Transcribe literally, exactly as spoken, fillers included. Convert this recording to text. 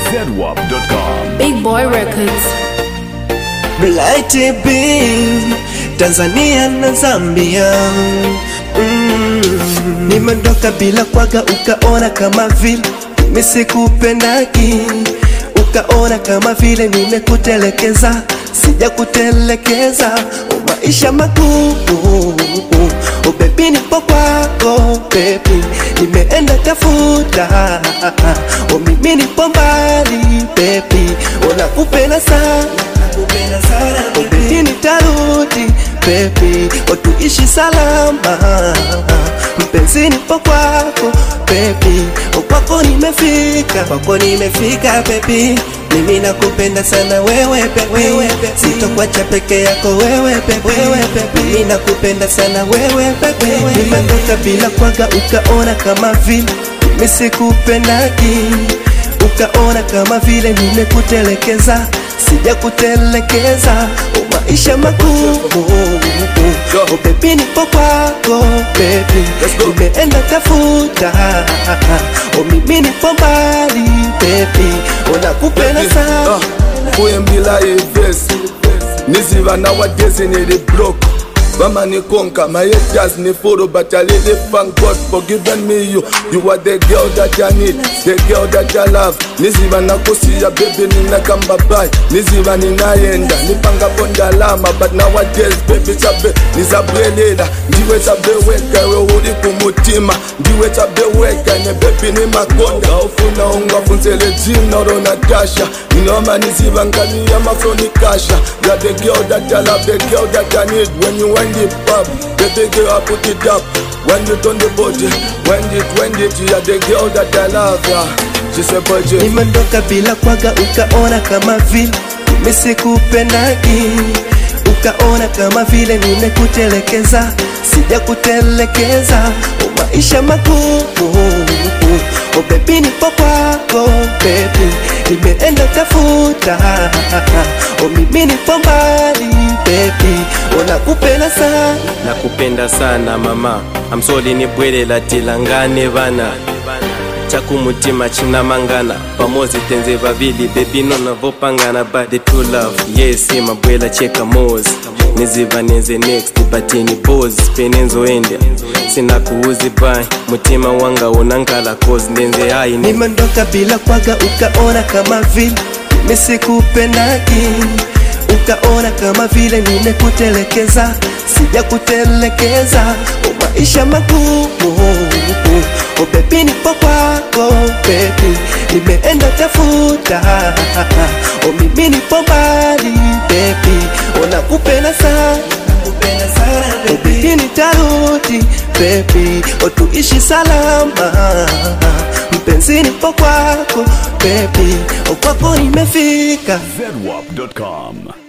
Z W A P dot com. Big Boy Records. Blighty Bean, Tanzania na Zambia. mm. Nimeondoka bila kwaga, ukaona kama vile nimesikupendaki, ukaona kama vile nimekutelekeza. Sija kutelekeza, maisha magumu. Oh baby nipo kwako baby, nimeenda tafuta. Oh mimi nipo mbali baby, nakupenda sana, nakupenda sana baby. Nitarudi baby, tuishi salama. Mpenzi nipo kwako baby, kwako nimefika, kwako nimefika baby. Mimi nakupenda sana wewe baby, sitokuacha peke yako wewe baby. Mimi nakupenda sana wewe baby. Nimetoka bila kwaga, ukaona kama vile nimesikupendaki, ukaona kama vile nimekutelekeza. Sija kutelekeza, maisha magumu. Oh baby nipo kwako baby, nimeenda tafuta. Oh mimi nipo mbali baby, nakupenda sana. Uye mbila evesi niziva nowadays in the block. Bama ni konka, my haters ni follow, but I really thank God for giving me you. You are the girl that I need, the girl that I love. Niziva na kusi ya baby nina kamba bai, niziva ninaenda nipanga ponda lama. But nowadays baby chabe nizabwelela, ndiwe chabe weka we uli kumutima, ndiwe chabe weka ne baby ni makonda. Ufuna unga funzele jina ro Natasha, inoma niziva ngani ya mafroni kasha. You are the girl that I love, the girl that I need. When you want it pop, baby girl I put it up. When you turn the body, when it, when it, you are the girl that I love, yeah. She said budget. Nimeondoka bila kwaga, ukaona kama vile nimesikupendaki, ukaona kama vile nimekutelekeza. Sija kutelekeza, maisha magumu. Oh baby nipo kwako baby, nimeenda tafuta. Oh mimi nipo mbali baby, nakupenda sana, nakupenda sana mama. I'm sorry nibwelela tilangane bana, chakumutima china mangana. Pamozi tenze vavili baby nona vopangana. But the true love, yes mabwela cheka mozi. Niziva neze next batini pose, penenzo ende sina kuuzi bai. Mutima wanga unankala cause nenze hai. Nimeondoka bila kwaga, ukaona kama vile nimesikupendaki, ukaona kama vile nimekutelekeza. Sija kutelekeza, maisha magumu. Oh baby nipo kwako baby, nimeenda tafuta. Oh mimi nipo mbali baby, nakupenda sana, nakupenda sana baby. Nitarudi baby, tuishi salama. Mpenzi nipo kwako baby, kwako nimefika. Z W A P dot com.